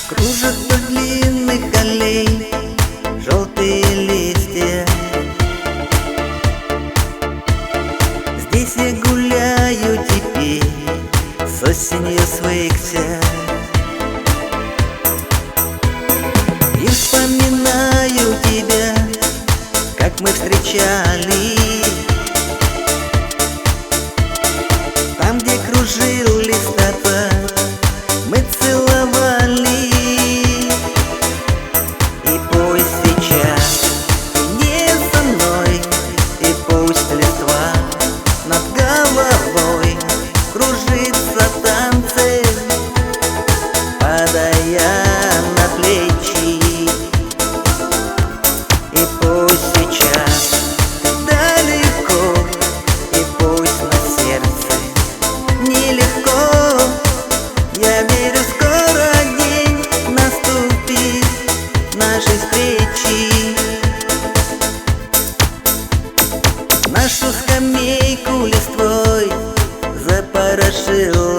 Кружат вдоль длинных аллей желтые листья. Здесь я гуляю теперь, с осенью свыкся, и вспоминаю тебя, как мы встречались. Там, где кружил листопад, мы целовались. И пусть сейчас не со мной, и пусть листва над головой кружится танцем, падая на плечи. И пусть сейчас далеко, и пусть на сердце нелегко. Я верю, скоро день наступит нашей встречи. Нашу скамейку листвой запорошил